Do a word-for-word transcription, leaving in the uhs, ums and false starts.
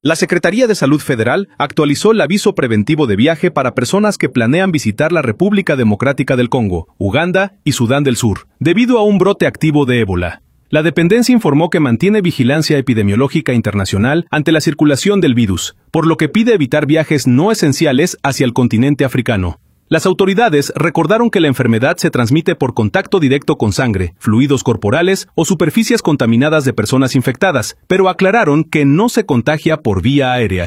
La Secretaría de Salud Federal actualizó el aviso preventivo de viaje para personas que planean visitar la República Democrática del Congo, Uganda y Sudán del Sur, debido a un brote activo de ébola. La dependencia informó que mantiene vigilancia epidemiológica internacional ante la circulación del virus, por lo que pide evitar viajes no esenciales hacia el continente africano. Las autoridades recordaron que la enfermedad se transmite por contacto directo con sangre, fluidos corporales o superficies contaminadas de personas infectadas, pero aclararon que no se contagia por vía aérea.